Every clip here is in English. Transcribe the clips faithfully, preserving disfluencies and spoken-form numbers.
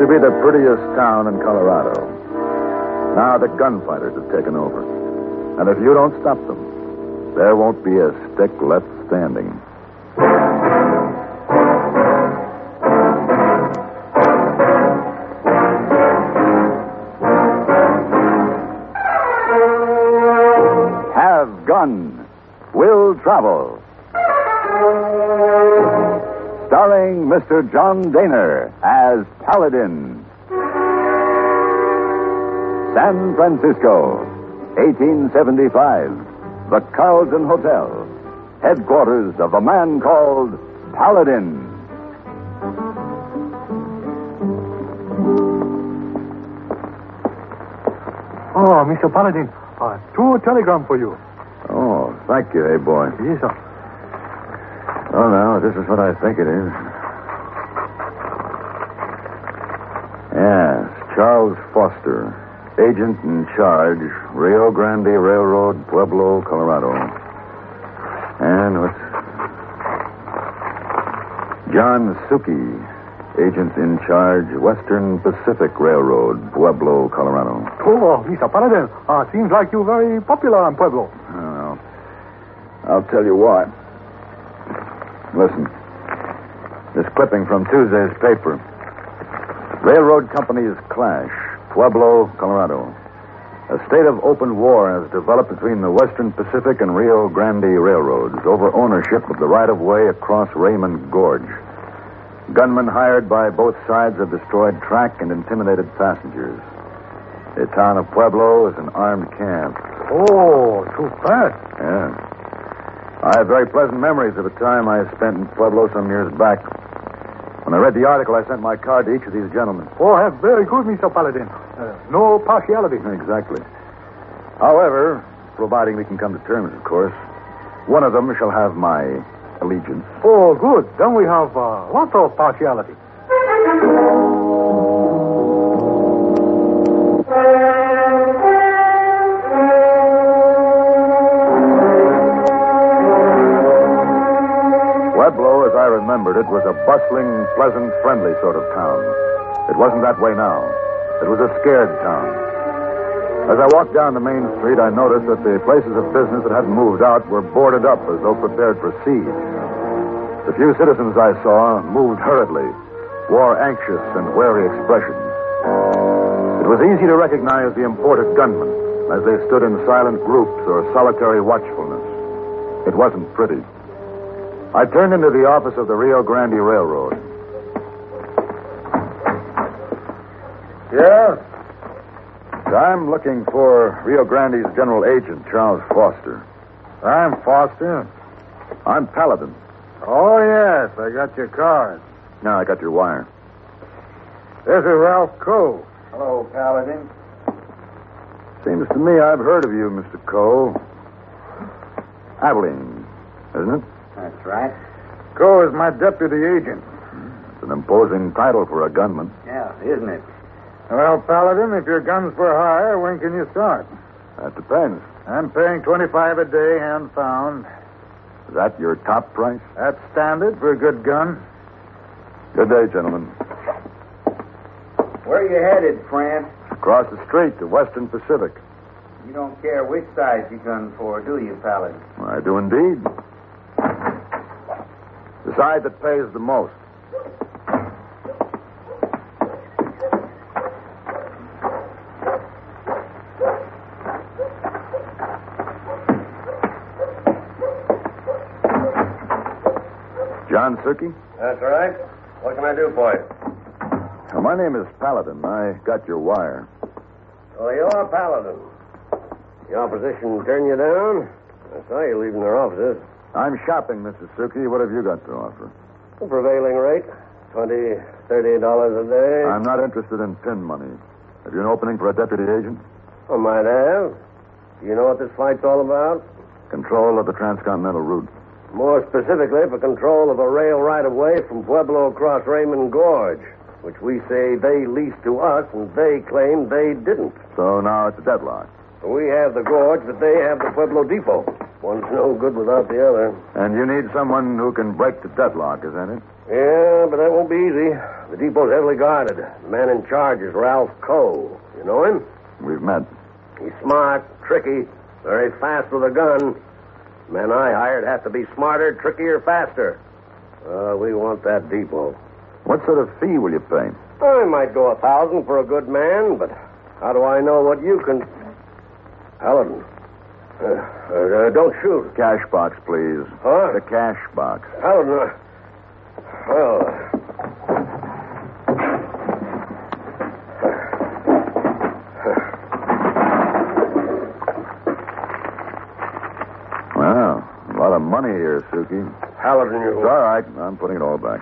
to be the prettiest town in Colorado. Now the gunfighters have taken over. And if you don't stop them, there won't be a stick left standing. Have Gun Will Travel. Starring Mister John Daner as Paladin. San Francisco, eighteen seventy-five. The Carlton Hotel, headquarters of a man called Paladin. Oh, Mister Paladin, uh, two telegram for you. Oh, thank you, hey boy. Yes, sir. Oh, now, this is what I think it is. Yes, Charles Foster, agent in charge, Rio Grande Railroad, Pueblo, Colorado. And what's... John Suki, agent in charge, Western Pacific Railroad, Pueblo, Colorado. Oh, Mister Paladin, uh, seems like you're very popular in Pueblo. Oh, I'll tell you what. Listen. This clipping from Tuesday's paper. Railroad companies clash. Pueblo, Colorado. A state of open war has developed between the Western Pacific and Rio Grande Railroads over ownership of the right-of-way across Raymond Gorge. Gunmen hired by both sides have destroyed track and intimidated passengers. The town of Pueblo is an armed camp. Oh, too bad. Yeah. I have very pleasant memories of a time I spent in Pueblo some years back. When I read the article, I sent my card to each of these gentlemen. Oh, that's very good, Mister Paladin. Uh, no partiality. Exactly. However, providing we can come to terms, of course, one of them shall have my allegiance. Oh, good. Then we have uh, lots of partiality. Pueblo, as I remembered it, was a bustling, pleasant, friendly sort of town. It wasn't that way now. It was a scared town. As I walked down the main street, I noticed that the places of business that hadn't moved out were boarded up as though prepared for siege. The few citizens I saw moved hurriedly, wore anxious and wary expressions. It was easy to recognize the imported gunmen as they stood in silent groups or solitary watchfulness. It wasn't pretty. I turned into the office of the Rio Grande Railroad. Yes? I'm looking for Rio Grande's general agent, Charles Foster. I'm Foster. I'm Paladin. Oh, yes, I got your card. Now I got your wire. This is Ralph Coe. Hello, Paladin. Seems to me I've heard of you, Mister Coe. Abilene, isn't it? That's right. Coe is my deputy agent. It's an imposing title for a gunman. Yeah, isn't it? Well, Paladin, if your gun's for hire, when can you start? That depends. I'm paying twenty-five a day, hand found. Is that your top price? That's standard for a good gun. Good day, gentlemen. Where are you headed, friend? Across the street to Western Pacific. You don't care which side you gun for, do you, Paladin? I do indeed. The side that pays the most. John Suki? That's right. What can I do for you? Well, my name is Paladin. I got your wire. Oh, you're Paladin. The opposition turned you down? I saw you leaving their offices. I'm shopping, Mister Suki. What have you got to offer? The prevailing rate, twenty, thirty dollars a day. I'm not interested in pin money. Have you an opening for a deputy agent? I might have. Do you know what this fight's all about? Control of the transcontinental route. More specifically, for control of a rail right-of-way from Pueblo across Raymond Gorge, which we say they leased to us, and they claim they didn't. So now it's a deadlock. We have the gorge, but they have the Pueblo depot. One's no good without the other. And you need someone who can break the deadlock, isn't it? Yeah, but that won't be easy. The depot's heavily guarded. The man in charge is Ralph Coe. You know him? We've met. He's smart, tricky, very fast with a gun. The men I hired have to be smarter, trickier, faster. Uh, we want that depot. What sort of fee will you pay? I might go a thousand for a good man, but how do I know what you can... Paladin. Uh, uh, don't shoot. Cash box, please. Huh? The cash box. Paladin, uh, well... Wow, a lot of money here, Suki. Paladin, you... It's all right. I'm putting it all back.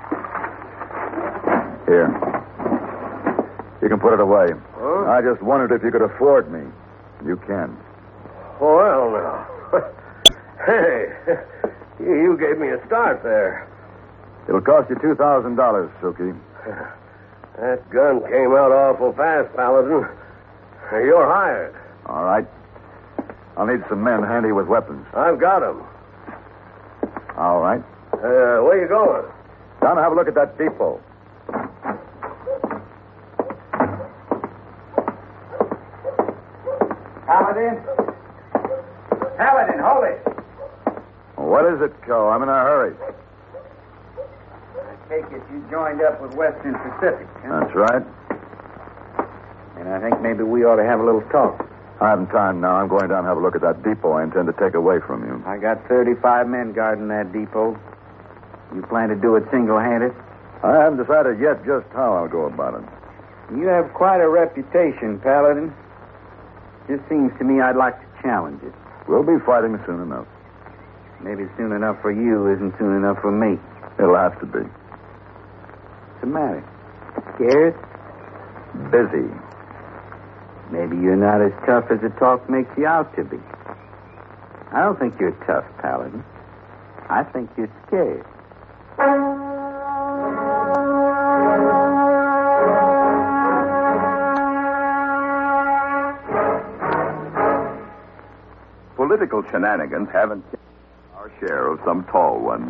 Here. You can put it away. Huh? I just wondered if you could afford me. You can. Well, now. Hey, you gave me a start there. It'll cost you two thousand dollars, Suki. That gun came out awful fast, Paladin. You're hired. All right. I'll need some men handy with weapons. I've got 'em. All right. Uh, where you going? Down to have a look at that depot. Paladin? Paladin, hold it. What is it, Co? I'm in a hurry. I take it you joined up with Western Pacific, huh? That's right. And I think maybe we ought to have a little talk. I haven't time now. I'm going down to have a look at that depot I intend to take away from you. I got thirty-five men guarding that depot. You plan to do it single-handed? I haven't decided yet just how I'll go about it. You have quite a reputation, Paladin. Just seems to me I'd like to challenge it. We'll be fighting soon enough. Maybe soon enough for you isn't soon enough for me. It'll have to be. What's the matter? Scared? Busy. Maybe you're not as tough as the talk makes you out to be. I don't think you're tough, Paladin. I think you're scared. Political shenanigans haven't our share of some tall ones.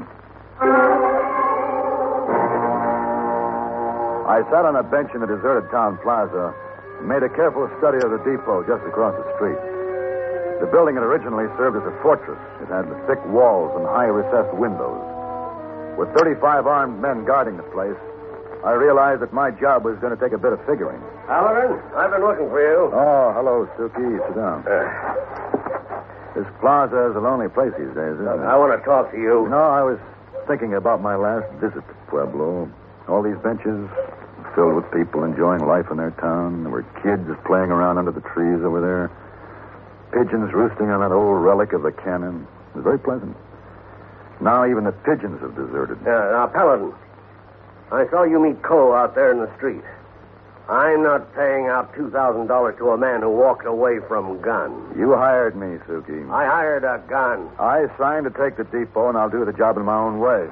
I sat on a bench in a deserted town plaza and made a careful study of the depot just across the street. The building had originally served as a fortress. It had thick walls and high recessed windows. With thirty-five armed men guarding the place, I realized that my job was going to take a bit of figuring. Paladin, I've been looking for you. Oh, hello, Suki. Sit down. Uh, This plaza is a lonely place these days, isn't it? I want to talk to you. No, I was thinking about my last visit to Pueblo. All these benches filled with people enjoying life in their town. There were kids playing around under the trees over there. Pigeons roosting on that old relic of the cannon. It was very pleasant. Now even the pigeons have deserted. Uh, now, Paladin, I saw you meet Coe out there in the street. I'm not paying out two thousand dollars to a man who walked away from guns. You hired me, Suki. I hired a gun. I signed to take the depot, and I'll do the job in my own way.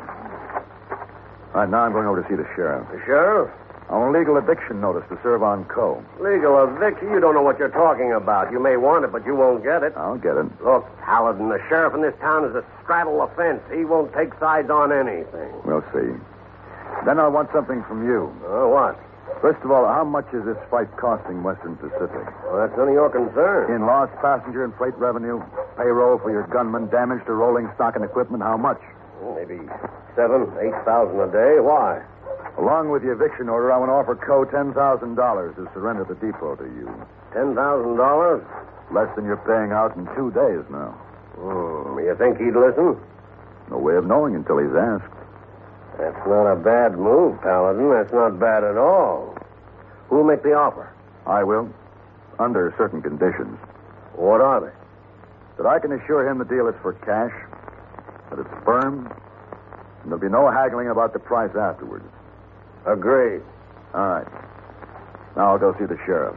All right, now I'm going over to see the sheriff. The sheriff? I want a legal eviction notice to serve on Coe. Legal eviction? You don't know what you're talking about. You may want it, but you won't get it. I'll get it. Look, Paladin, the sheriff in this town is a straddle the fence. He won't take sides on anything. We'll see. Then I want something from you. Uh, what? First of all, how much is this fight costing Western Pacific? Well, that's none of your concern. In lost passenger and freight revenue, payroll for your gunmen, damage to rolling stock and equipment, how much? Well, maybe seven, eight thousand a day. Why? Along with the eviction order, I want to offer Coe ten thousand dollars to surrender the depot to you. Ten thousand dollars? Less than you're paying out in two days now. Hmm. You think he'd listen? No way of knowing until he's asked. That's not a bad move, Paladin. That's not bad at all. Who'll make the offer? I will, under certain conditions. What are they? That I can assure him the deal is for cash, that it's firm, and there'll be no haggling about the price afterwards. Agreed. All right. Now I'll go see the sheriff.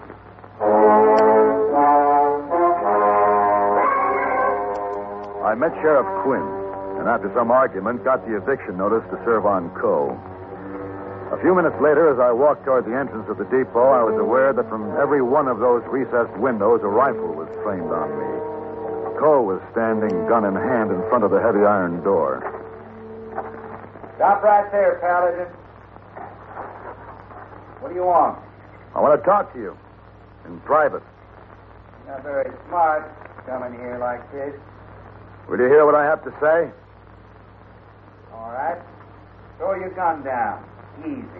I met Sheriff Quinn, and after some argument, got the eviction notice to serve on Coe. A few minutes later, as I walked toward the entrance of the depot, I was aware that from every one of those recessed windows, a rifle was trained on me. Coe was standing, gun in hand, in front of the heavy iron door. Stop right there, Paladin. What do you want? I want to talk to you. In private. Not very smart coming here like this. Will you hear what I have to say? All right. Throw your gun down. Easy.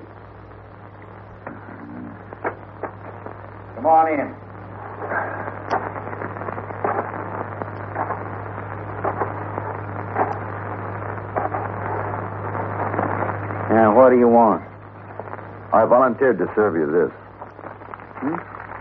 Come on in. Now, what do you want? I volunteered to serve you this. Hmm?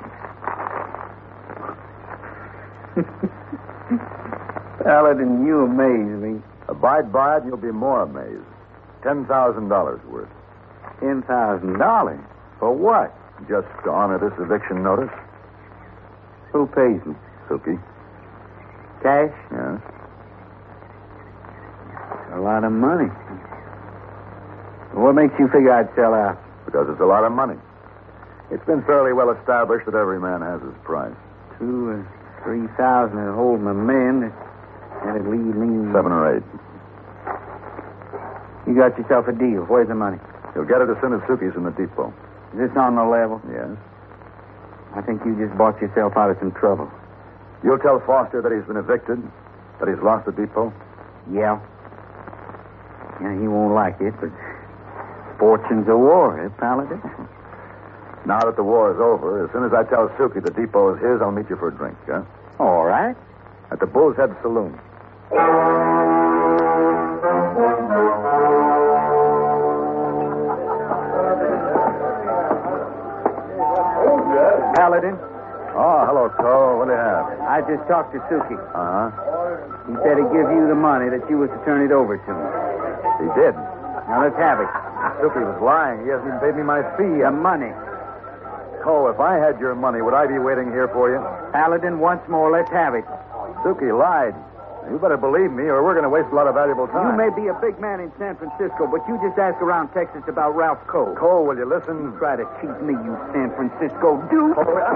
Paladin, you amaze me. Abide by it and you'll be more amazed. Ten thousand dollars worth. Ten thousand dollars? For what? Just to honor this eviction notice. Who pays me? Suki. Cash? Yes. A lot of money. What makes you figure I'd sell out? Because it's a lot of money. It's been fairly well established that every man has his price. Two or three thousand would hold my men. That'd leave me... Seven or eight. You got yourself a deal. Where's the money? You'll get it as soon as Suki's in the depot. Is this on the level? Yes. I think you just bought yourself out of some trouble. You'll tell Foster that he's been evicted, that he's lost the depot? Yeah. Yeah, he won't like it, but fortune's a war, eh, Paladin? Now that the war is over, as soon as I tell Suki the depot is his, I'll meet you for a drink, huh? All right. At the Bull's Head Saloon. Paladin, Oh, hello, Coe. What do you have? I just talked to Suki. Uh-huh. He said he'd give you the money that you was to turn it over to me. He did. Now, let's have it. Suki was lying. He hasn't even paid me my fee. The money. Coe, if I had your money, would I be waiting here for you? Paladin, once more, let's have it. Suki lied. You better believe me, or we're going to waste a lot of valuable time. You may be a big man in San Francisco, but you just ask around Texas about Ralph Coe. Coe, will you listen? Try to cheat me, you San Francisco dude.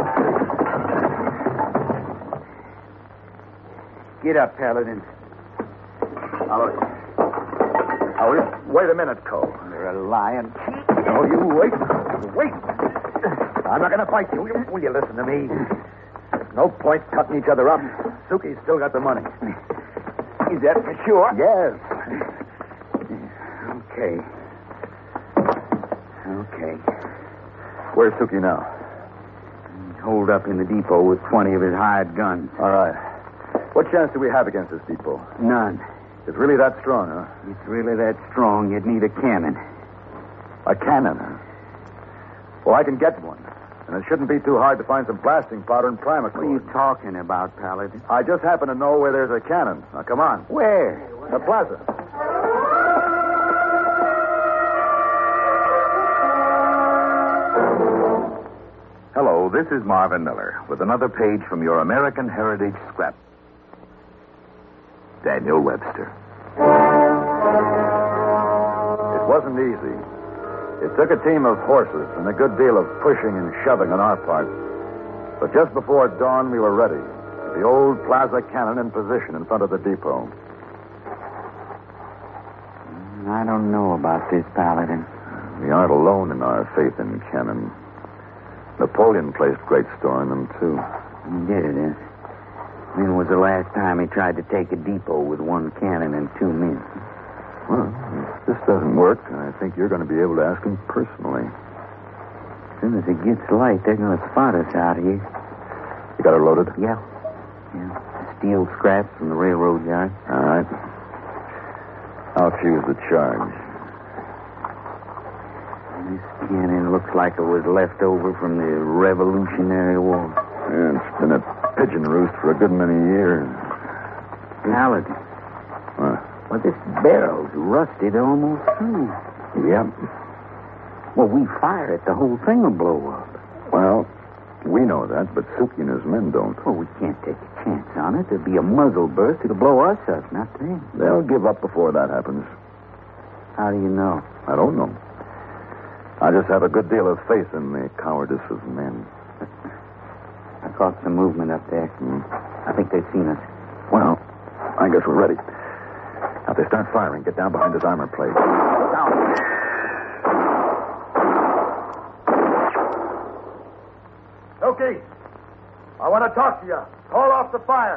Get up, Paladin. Now, look. Now, wait, wait a minute, Coe. You're a lying cheat. Oh, you wait. Wait. I'm not going to fight you. Will you. Will you listen to me? There's no point cutting each other up. Suki's still got the money. Is that for sure? Yes. Okay. Okay. Where's Suki now? He's holed up in the depot with twenty of his hired guns. All right. What chance do we have against this depot? None. It's really that strong, huh? It's really that strong, you'd need a cannon. A cannon, huh? Well, I can get one. And it shouldn't be too hard to find some blasting powder and primacord. What are you talking about, Paladin? I just happen to know where there's a cannon. Now, come on. Where? The plaza. Hello, this is Marvin Miller with another page from your American Heritage Scrap. Daniel Webster. It wasn't easy. It took a team of horses and a good deal of pushing and shoving on our part. But just before dawn, we were ready. The old plaza cannon in position in front of the depot. I don't know about this, Paladin. We aren't alone in our faith in cannon. Napoleon placed great store in them, too. He did, eh? When was the last time he tried to take a depot with one cannon and two men? Well, if this doesn't work, I think you're going to be able to ask him personally. As soon as it gets light, they're going to spot us out here. You got it loaded? Yeah. Yeah. Steel scraps from the railroad yard. All right. I'll fuse the charge. This cannon looks like it was left over from the Revolutionary War. Yeah, it's been a pigeon roost for a good many years. Paladin. What? Well, this barrel's rusted almost through. Yep. Well, we fire it, the whole thing will blow up. Well, we know that, but Suki and his men don't. Well, we can't take a chance on it. There'll be a muzzle burst. It'll blow us up, not them. They'll give up before that happens. How do you know? I don't know. I just have a good deal of faith in the cowardice of men. I caught some movement up there. Hmm. I think they've seen us. When? I guess we're ready. Now, if they start firing, get down behind his armor plate. Down. Okay. I want to talk to you. Call off the fire.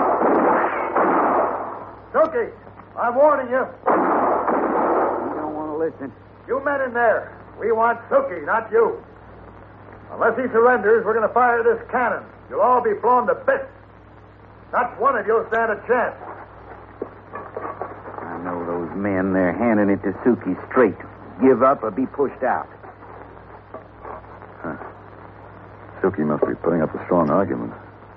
Okay. I'm warning you. You don't want to listen. You men in there. We want Suki, not you. Unless he surrenders, we're going to fire this cannon. You'll all be blown to bits. Not one of you'll stand a chance. I know those men. They're handing it to Suki straight. Give up or be pushed out. Huh. Suki must be putting up a strong argument.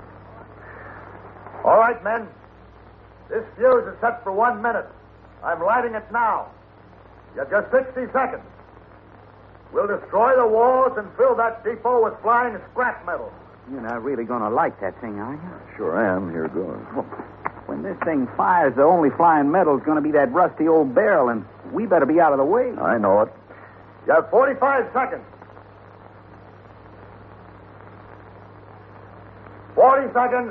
All right, men. This fuse is set for one minute. I'm lighting it now. You have just sixty seconds. We'll destroy the walls and fill that depot with flying scrap metal. You're not really going to like that thing, are you? Sure am. Here goes. Well, when this thing fires, the only flying metal is going to be that rusty old barrel, and we better be out of the way. I know it. You have forty-five seconds. forty seconds.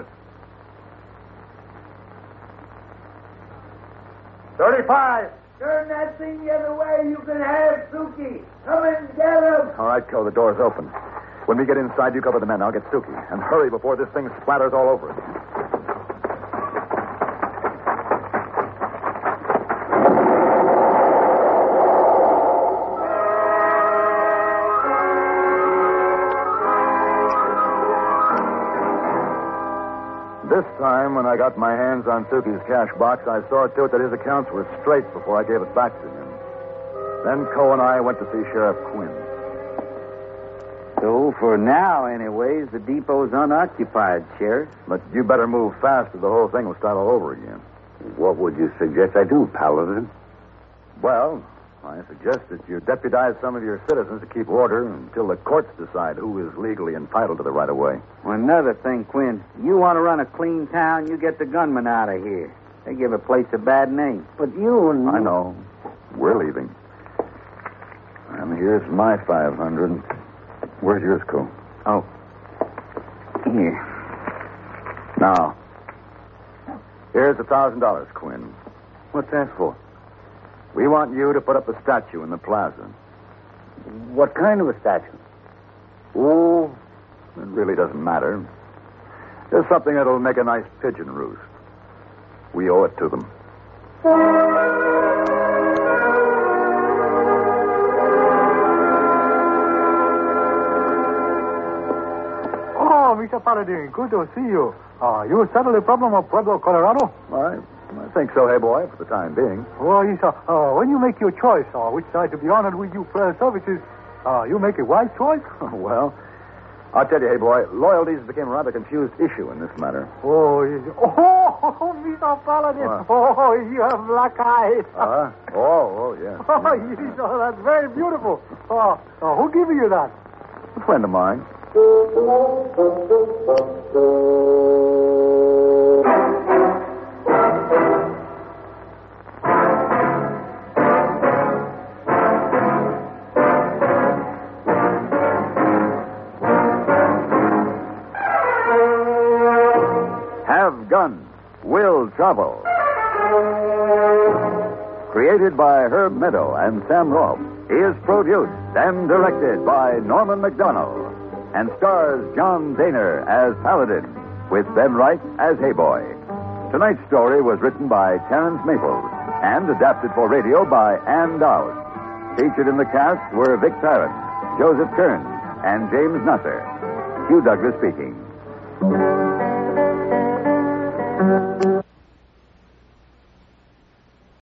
thirty-five. Turn that thing the other way. You can have Suki. Come and get him. All right, Co, the door's open. When we get inside, you cover the men. I'll get Suki. And hurry before this thing splatters all over us. This time, when I got my hands on Suki's cash box, I saw to it that his accounts were straight before I gave it back to him. Then Co and I went to see Sheriff Quinn. So, for now, anyways, the depot's unoccupied, Sheriff. But you better move fast or the whole thing will start all over again. What would you suggest I do, Paladin? Well, I suggest that you deputize some of your citizens to keep order until the courts decide who is legally entitled to the right-of-way. Well, another thing, Quinn. You want to run a clean town, you get the gunmen out of here. They give a place a bad name. But you and... I know. We're leaving. And here's my five hundred. Where's yours, Co? Oh. Here. Now, here's a thousand dollars, Quinn. What's that for? We want you to put up a statue in the plaza. What kind of a statue? Oh, it really doesn't matter. Just something that'll make a nice pigeon roost. We owe it to them. Oh, Mister Paladin, good to see you. Uh, you settled the problem of Pueblo, Colorado? I, I think so, hey boy, for the time being. Well, yes, uh, uh, when you make your choice, uh, which side to be honored with you prayer services, uh, you make a wise choice? Well, I'll tell you, hey boy, loyalties became a rather confused issue in this matter. Oh, yes. Oh, Mister Paladin. What? Oh, you have black eyes. Uh-huh. Oh, oh, yeah. Oh, yes, oh, that's very beautiful. Oh, uh, who gave you that? A friend of mine. Have Guns, Will Travel. Created by Herb Meadow and Sam Rolfe. He is produced and directed by Norman McDonald. And stars John Daner as Paladin, with Ben Wright as Hey Boy. Tonight's story was written by Terrence Maples and adapted for radio by Ann Dowd. Featured in the cast were Vic Tarrant, Joseph Kearns, and James Nusser. Hugh Douglas speaking.